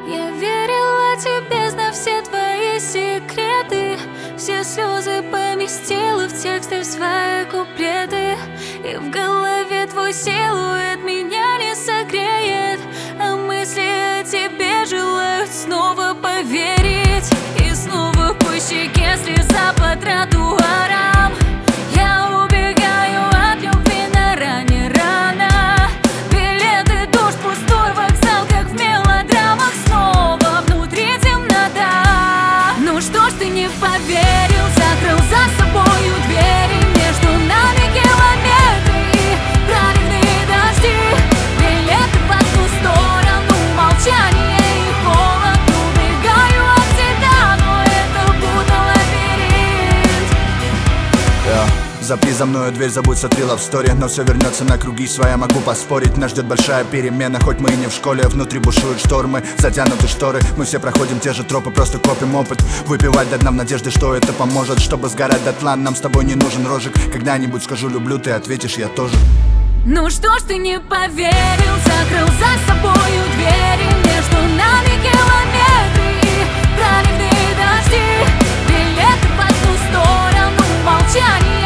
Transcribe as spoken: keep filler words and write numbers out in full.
Я верила тебе, знав все твои секреты. Все слезы поместила в тексты, в свои куплеты. И в голове твой силуэт меня не согреет, а мысли о тебе желают снова поверить. И снова по щеке слеза по тротуарам. Я убегаю от любви на ране рано. Билеты, дождь, пустой вокзал, как в мелодрамах. Снова внутри темнота. Ну что ж ты не поверил, закрыл за собою двери. Между нами километры и проливные дожди. Билеты по ту сторону, молчание и холод. Убегаю от тебя, но это будто лабиринт. Yeah. Запри за мною дверь, забудь, сотрила в сторе. Но все вернется на круги своя, могу поспорить. Нас ждет большая перемена, хоть мы и не в школе. Внутри бушуют штормы, затянуты шторы. Мы все проходим те же тропы, просто копим опыт. Выпивать до дна в надежде, что это поможет. Чтобы сгорать дотла, нам с тобой не нужен рожек. Когда-нибудь скажу люблю, ты ответишь, я тоже. Ну что ж ты не поверил, закрыл за собою двери. Между нами километры и проливные дожди. Билеты по ту сторону, молчание